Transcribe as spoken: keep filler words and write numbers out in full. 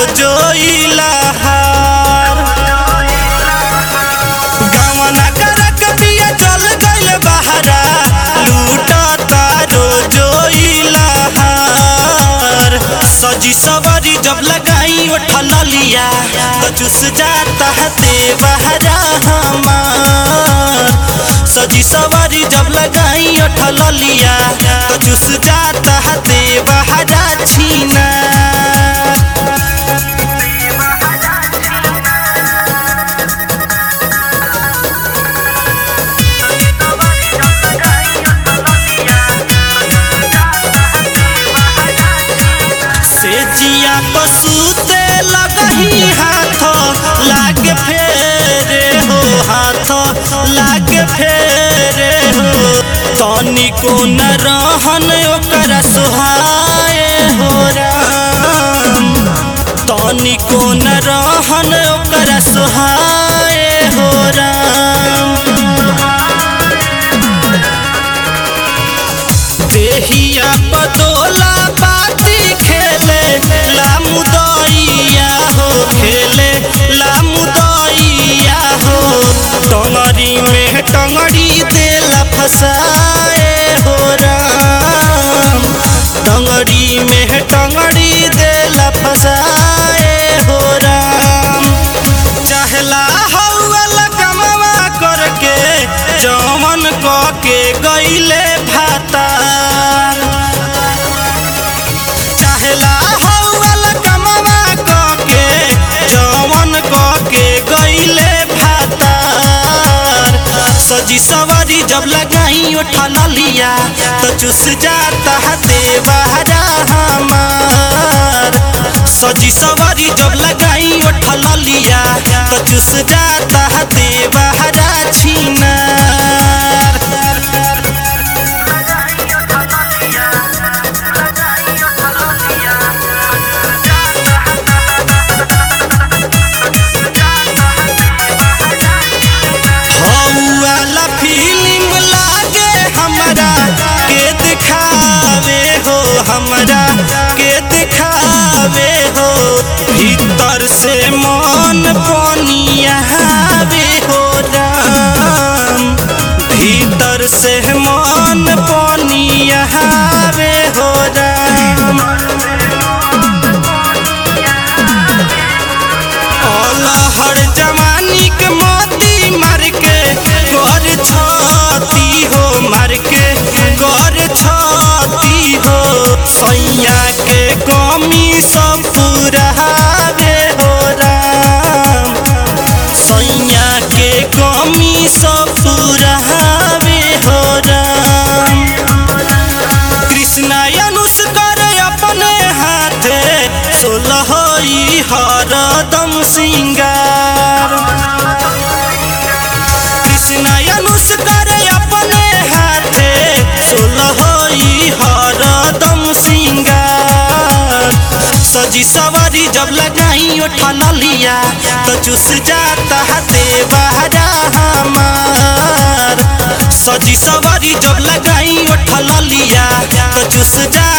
रोजोइला हार गवना करक बिया चल गइल बहरा लूटता रोजोइला हार सजी सवारी जब लगाई उठल लिया तो चुस जाता है देवहरा हमार सजी सवारी जब लगाई उठल लिया तो चुस जाता है देवहरा छीना से जिया पसूते लगही हाथ लागे फेरे हो हाथ लागे फेरे हो तनिको न रहन ओकरा सोहाए हो राम तनिको न रहन ओकरा सोहाए हो राम देहिया बदोला बाती खेले लामुदैया हो खेले लामुदैया हो टंगड़ी में टंगड़ी देला फसाए हो राम टंगड़ी में टंगड़ी देला फसाए हो राम चाहला हौल कमवा करके जमन क के गइले भाता चाहला हौल कमवा क के जमन क के गइले भाता सजी सवारी जब लगाई उठल लिया तो चुस जाता है देवहरा हमार सजी सवारी जब लगाई उठल लिया तो चुस जाता है देवहरा छीनार हमरा के दिखावे हो भीतर से मन पनियावे हो राम भीतर से मन पनियावे हो राम अलहर जवानी के मोती मार के कर छती हो मार के कर छती हो सैया के कमी सब पुरावे हो राम सैया के कमी सब पुरावे हो राम कृष्णा अनुस करे अपने हाथे सोलहई हरदम सिंगार कृष्णा अनुस करे अपने हाथे सोलहई हरदम सिंगार सजी सवारी जब लगाई उठल लिया तो चुस जाता है देवहरा हमार सजी सवारी जब लगाई उठल लिया तो चुस जा